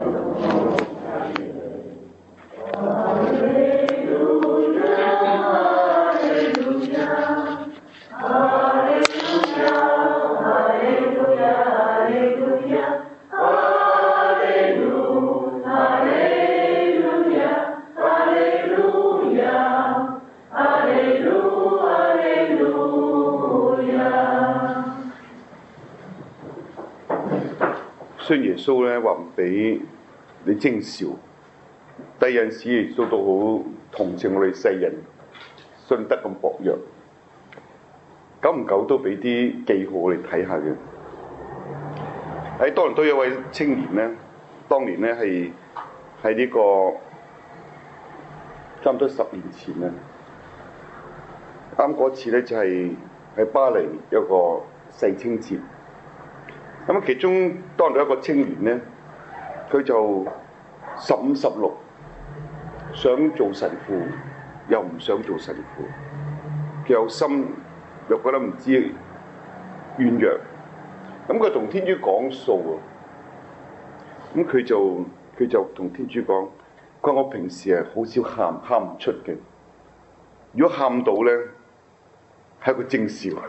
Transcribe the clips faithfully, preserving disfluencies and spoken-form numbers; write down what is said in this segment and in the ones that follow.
雖然耶穌咧話唔俾你徵兆，但係有陣時耶穌都好同情我哋世人信德咁薄弱，久唔久都俾啲記號我哋睇下嘅。喺多倫多有位青年咧，當年咧係喺呢個差唔多十年前咧，啱嗰次咧就係喺巴黎有個世青節。咁其中當到一個青年咧，佢就十五十六，想做神父，又唔想做神父，佢有心又覺得唔知軟弱，咁佢同天主講數喎，咁佢就佢就同天主講，佢話我平時係好少喊，喊唔出嘅，如果喊到咧係一個徵兆。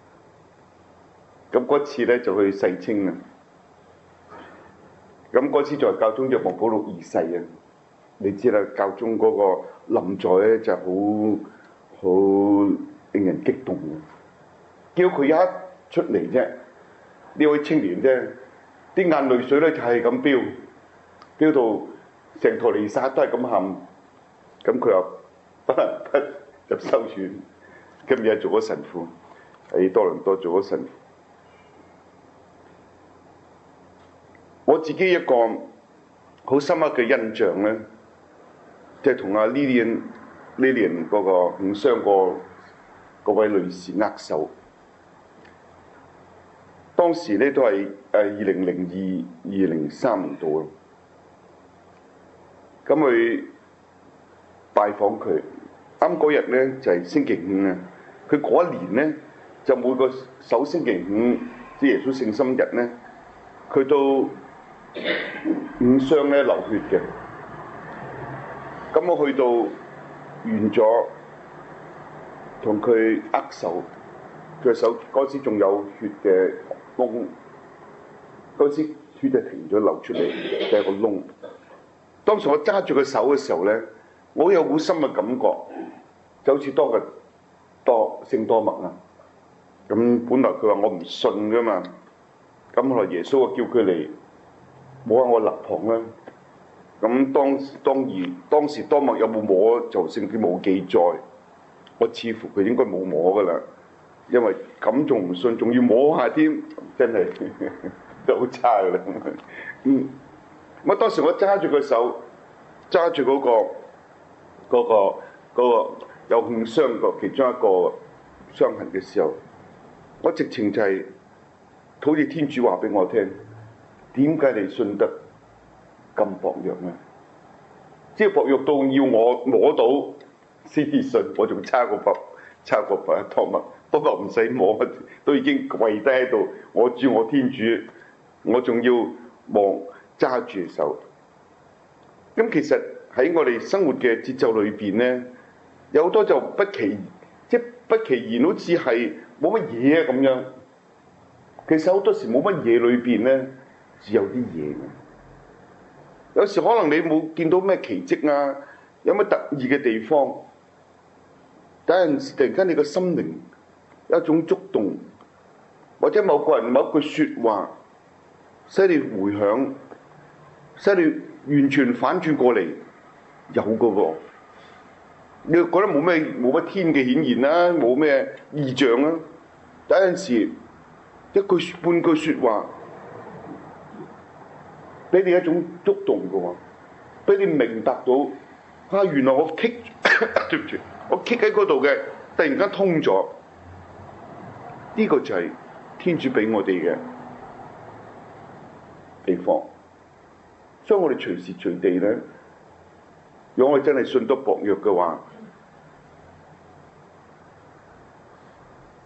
咁嗰次咧就去世青啊！咁嗰次就係教宗若望保祿二世啊！你知啦，教宗嗰個臨在咧就好好令人激動嘅。叫佢一出嚟啫，呢位青年啫，啲眼淚水咧就係咁飆，飆到成台彌撒都係咁喊。咁佢又不能不入修院，今日做咗神父，喺多倫多做咗神父。我自己一個好深刻嘅印象咧，就係同阿 Lilian Lilian 嗰個五傷個嗰位女士握手。當時咧都係誒二零零二、二零三年度咯。咁去拜訪佢，啱嗰日咧就係星期五啊！佢嗰一年咧就每個首星期五，即耶穌聖心日咧，佢都五傷咧流血嘅。咁我去到完咗，同佢握手，佢手嗰時仲有血嘅窿，嗰時血就停咗流出嚟，就係個窿。當時我揸住佢手嘅時候咧，我有好深嘅感覺，就好似多個多聖多默啊。咁本來佢話我唔信噶嘛，咁後來耶穌啊叫佢嚟摸下我肋旁啦。咁當當然當時多默有冇摸就聖經冇記載，我似乎佢應該冇摸噶啦，因為咁仲唔信，仲要摸下添，真係都好差噶啦。嗯，我當時我揸住佢手，揸住嗰個嗰、嗰個嗰個有誤傷個其中一個傷痕嘅時候，我直情就係、是、好似天主話俾我聽，點解你信得咁薄弱咧？即係薄弱到要我摸到先至信，我仲差過薄，差過薄一托物，不過唔使摸，都已經跪低喺度，我主我天主，我仲要望揸住手。咁其實喺我哋生活嘅節奏裏邊咧，有好多就不其即係不其然，好似係冇乜嘢啊咁樣。其實好多時冇乜嘢裏邊咧，只有啲嘢嘅。有時可能你冇見到咩奇蹟啊，有乜特異嘅地方，但有陣時突然間你個心靈有一種觸動，或者某個人某一句説話，使你回響，使你完全反轉過嚟，有嘅喎。你覺得冇咩冇乜天嘅顯現啦，冇咩異象啦，但有陣時一句半句説話，俾你一種觸動嘅喎，俾你明白到啊，原來我棘對唔住，我棘喺嗰度嘅，突然間通咗，呢、這個就係天主俾我哋嘅地方。所以我哋隨時隨地咧，如果我哋真係信得薄弱嘅話，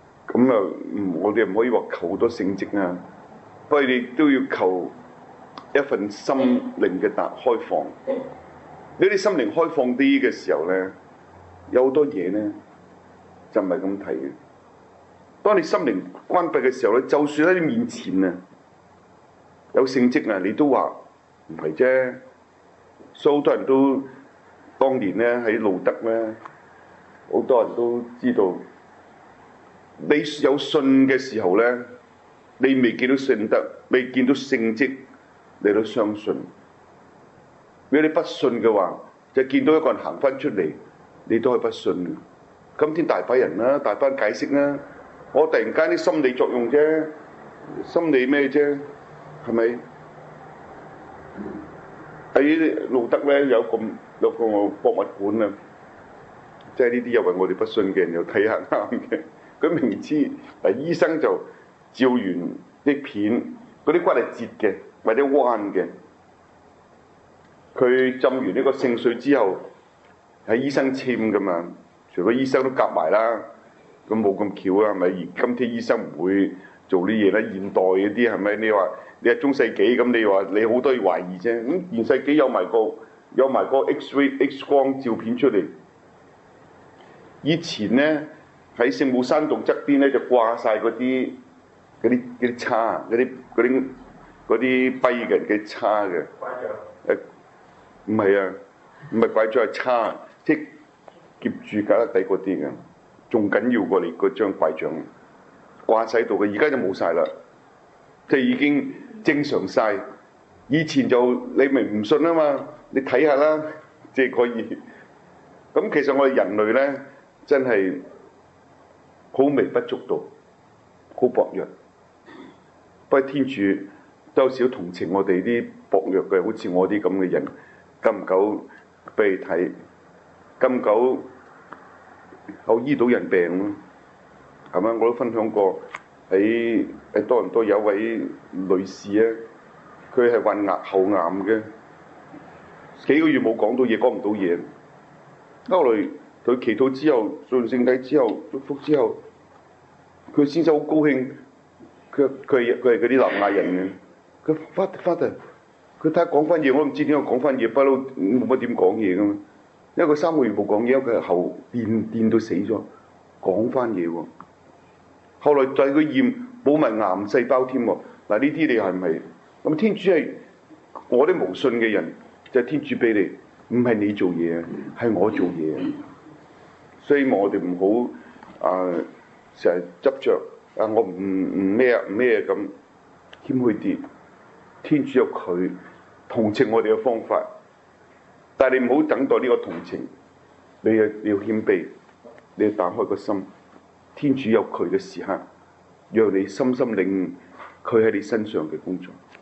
咁啊，我哋唔可以話求好多聖蹟啊，不過你都要求一份心靈嘅大開放。呢啲心靈開放啲嘅時候咧，有好多嘢咧就唔係咁睇嘅。當你心靈關閉嘅時候咧，就算喺你面前啊有聖蹟啊，你都話唔係啫。所以好多人都當年咧喺路德咧，好多人都知道，你有信嘅時候咧，你未見到聖德，未見到聖蹟，你都相信。如果你不信嘅話，就見到一個人行翻出嚟，你都係不信。今天大把人啦，大把人解釋啦。我突然間啲心理作用啫，心理咩啫？係咪？喺路德咧有個有個博物館啊，即係呢啲又係我哋不信嘅人又睇下啱嘅。佢明知嗱，醫生就照完啲片，嗰啲骨係折嘅或者彎嘅。佢浸完呢個聖水之後，係醫生簽噶嘛，除非醫生都夾埋啦。咁冇咁巧啊，係咪？而今天醫生唔會做呢嘢啦。現代嗰啲係咪？你話你係中世紀咁，你話你好多要懷疑啫。咁現世紀有埋個有埋個 X-ray X 光照片出嚟。以前咧喺聖母山洞側邊咧就掛晒嗰啲嗰啲嗰啲叉，嗰啲嗰啲嗰啲跛嘅嘅叉嘅。誒唔係啊，唔係拐杖係叉，即係夾住架底嗰啲嘅。仲緊要過你嗰張拐杖掛喺度嘅，而家就冇晒啦，即係已經正常晒。以前就你咪唔信啊嘛，你睇下啦，即係可以。咁其實我哋人類咧真係好微不足道，好薄弱。不過天主都有少同情我哋啲薄弱嘅，好似我啲咁嘅人，久唔久俾你睇，久唔久有醫到人病咯，係咪？我都分享過喺喺多倫多有位女士啊，佢係患牙喉癌嘅，幾個月冇講到嘢，講唔到嘢。後來佢祈禱之後，做完聖體之後，祝福之後，佢先生好高興，佢佢佢係嗰啲南亞人嘅，佢發發達，佢睇下講翻嘢，我都唔知點解講翻嘢，不嬲冇乜點講嘢噶嘛。因為佢三個月冇講嘢，佢喉電電到死咗，講翻嘢喎。後來就係佢驗冇埋癌細胞添喎。嗱，呢啲你係唔係？咁天主係我啲無信嘅人，就係、是、天主俾你，唔係你做嘢，係我做嘢。所以我哋唔好啊，成日執着啊，我唔唔咩啊唔咩咁謙虛啲。天主有佢同情我哋嘅方法。但係你唔好等待呢個同情，你要你要謙卑，你要打開個心。天主有佢嘅時刻，讓你深深領佢喺你身上嘅工作。